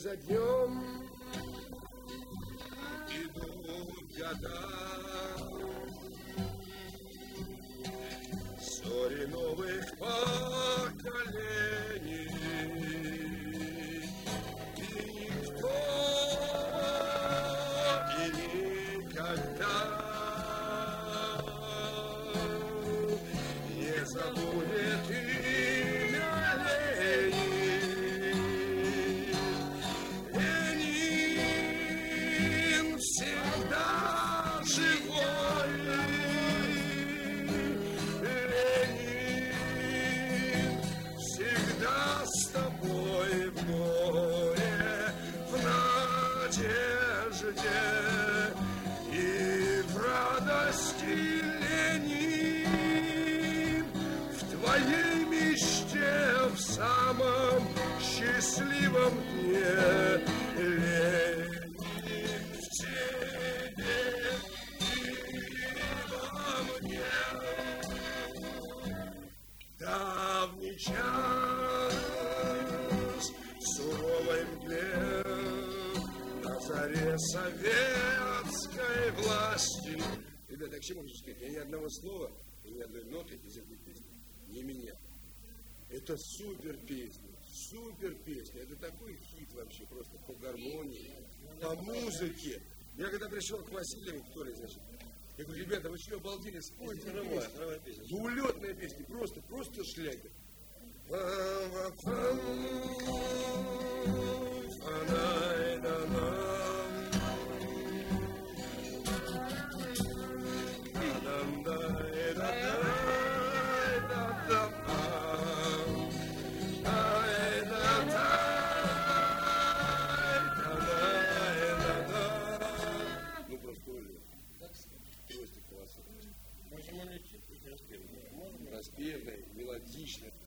за днем идут года, зори новых поколений, и никто и никогда не забудет имя Ленин. Ленин всегда живой, Ленин всегда с тобой в горе, в надежде и в радости. Ленин в твоей мечте, в самом счастливом дне, Ленин в тебе и во мне. Давний час в суровой мгле, на заре советской власти. Ребята, к чему хочу сказать? Я ни одного слова, ни одной ноты из этой песни не менял. Это супер песня, Это такой хит вообще, просто по гармонии, по музыке. Я когда пришел к Васильеву, значит, я говорю, ребята, вы что, обалдели, спойте нормальная песня. Улетная песня, просто шлягер. Распевная, мелодичная.